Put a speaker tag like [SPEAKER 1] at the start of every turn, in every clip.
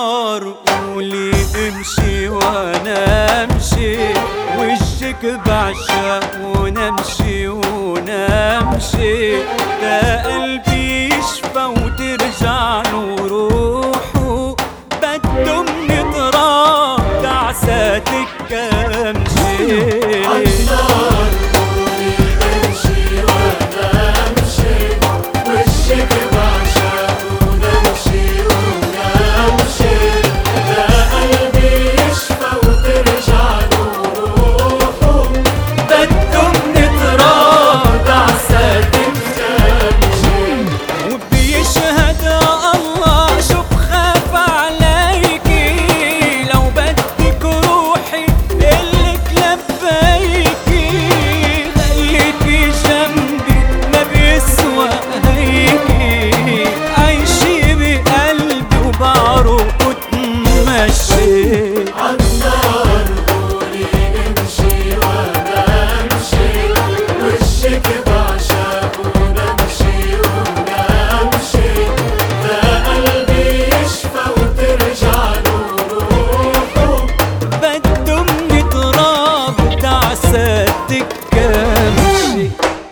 [SPEAKER 1] عالنار قولي امشي وانا امشي، وشك بعشق ونمشي ونمشي، ده قلبي يشفى وترجع له روحه، بده من تراب دعساتك امشي.
[SPEAKER 2] عالنار قولي امشي وانا امشي، وشك بعشق ونمشي ونمشي، ده قلبي يشفى وترجع له روحه،
[SPEAKER 1] بده من تراب دعساتك
[SPEAKER 2] امشي.
[SPEAKER 1] وبيشهد الله شو بخاف عليكي، لو بدك روحي إلك لبيكي، خليكي جنبي ما بيسوى هيكي، عيشي بقلبي وبعرق وتمشي.
[SPEAKER 2] عالنار قولي امشي وانا امشي، وشك بعشق ونمشي ونمشي، ده قلبي يشفى وترجع له روحه،
[SPEAKER 1] بده من تراب دعساتك امشي.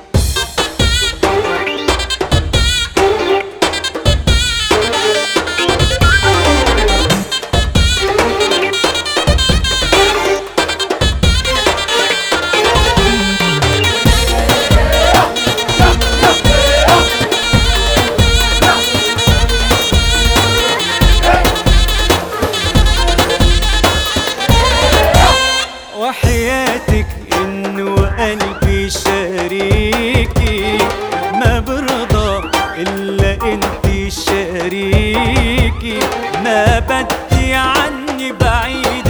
[SPEAKER 1] وحياتك انه قلبي شريكي، ما برضى الا انتي شريكي، ما بدي عني بعيد